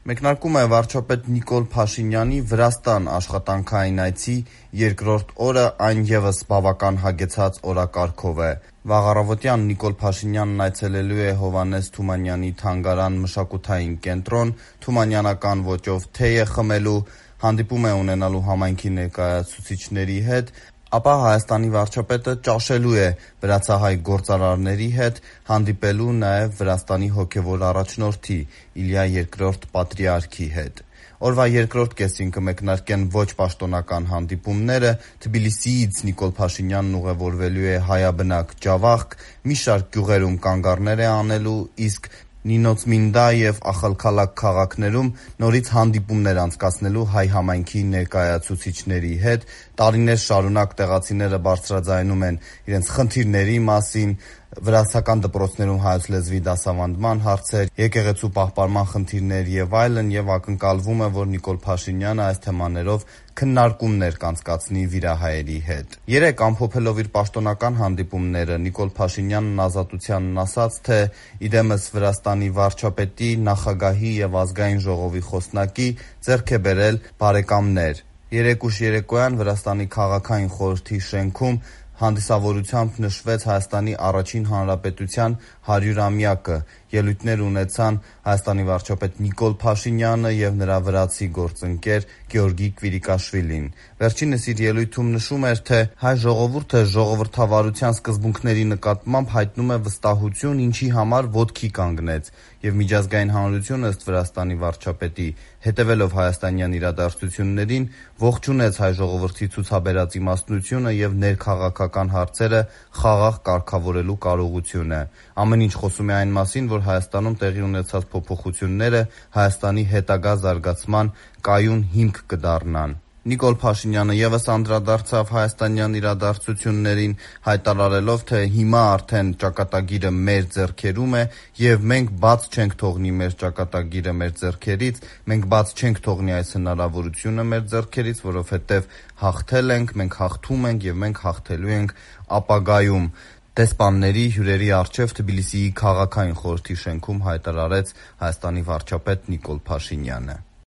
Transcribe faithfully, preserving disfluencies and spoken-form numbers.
Մեկնարկում է վարչապետ Նիկոլ Փաշինյանի Վրաստան աշխատանքային այցի երկրորդ օրը, այն ևս բավական հագեցած օրակարգով է։ Վաղ առավոտյան Նիկոլ Փաշինյանն այցելելու է Հովհաննես Թումանյանի թանգարան-մշակութային կենտրոն, թումանյանական ոճով թեյ է խմելու, հանդիպում է ունենալու համայնքի ներկայացուցիչների հետ, ապա Հայաստանի վարչապետը ճաշելու է վրացահայ գործարարների հետ, հանդիպելու նաև Վրաստանի հոգևոր առաջնորդի՝ Իլյա Երկրորդ պատրիարքի հետ։ Օրվա երկրորդ կեսին կմեկնարկեն ոչ պաշտոնական հանդիպումները, Թբիլիսիից Նիկոլ Փաշինյանն ուղևորվելու է հայաբնակ Ջավախք, մի շարք գյուղերում կանգառներ է անելու, իսկ Նինոցմինդա և Ախալքալաք քաղաքներում նորից հանդիպումներ անցկացնելու հայ համայնքի ներկայացուցիչների հետ։ Տարիներ շարունակ տեղացիները բարձրաձայնում են իրենց խնդիրների մասին, վրացական դպրոցներում հայոց լեզվի դասավանդման հարցեր, եկեղեցու պահպանման խնդիրներ և այլն, և ակնկալվում է, որ Նիկոլ Փաշինյանը այս թեմաներով քննարկումներ կանցկացնի վիրահայերի հետ։ Երեկ ամփոփելով իր պաշտոնական հանդիպումները, Նիկոլ Փաշինյանն Ազատությանն ասաց, թե իդեմս Վրաստանի վարչապետի, նախագահի և Ազգային ժողովի խոսնակի ձեռք է բերել բարեկամներ։ Երեկ ուշ երեկոյան Վրաստանի քաղաքային խորհրդի շենքում հանդիսավորությամբ նշվեց Հայաստանի առաջին հանրապետության հարյուրամյակը։ Ելույթներ ունեցան Հայաստանի վարչապետ Նիկոլ Փաշինյանը և նրա վրացի գործընկեր Գեորգի Կվիրիկաշվիլին։ Վերջինս իր ելույթում նշում էր, թե հայ ժողովուրդը ժողովրդավարության սկզբունքների նկատմամբ հայտնում է վստահություն, ինչի համար ոտքի կանգնեց, և միջազգային հանրությունը, ըստ Վրաստանի վարչապետի, հետևելով հայաստանյան իրադարձություններին, ողջունեց հայ ժողովրդի ցուցաբերած իմաստնությունը և ներքաղաքական հարցերը խաղաղ կարգավորելու կարողությունը։ Ամեն ինչ խոսում է այն մասին, որ Հայաստանում տեղի ունեցած փոփոխությունները Հայաստանի հետագա զարգացման կայուն հիմք կդառնան։ Նիկոլ Փաշինյանը ևս անդրադարձավ հայաստանյան իրադարձություններին, հայտարարելով, թե հիմա արդեն ճակատագիրը մեր ձեռքերում է և մենք բաց չենք թողնի մեր ճակատագիրը մեր ձեռքերից, մենք բաց չենք թողնի այս հնարավորությունը մեր ձեռքերից, որովհետև հաղթել ենք, մենք հաղթում ենք և մենք հաղթելու ենք ապագայում, դեսպանների հյուրերի առջև Թբիլիսիի քաղաքային խորհրդի շենքում հայտարարեց Հայաստանի վարչապետ Նիկոլ Փաշինյանը։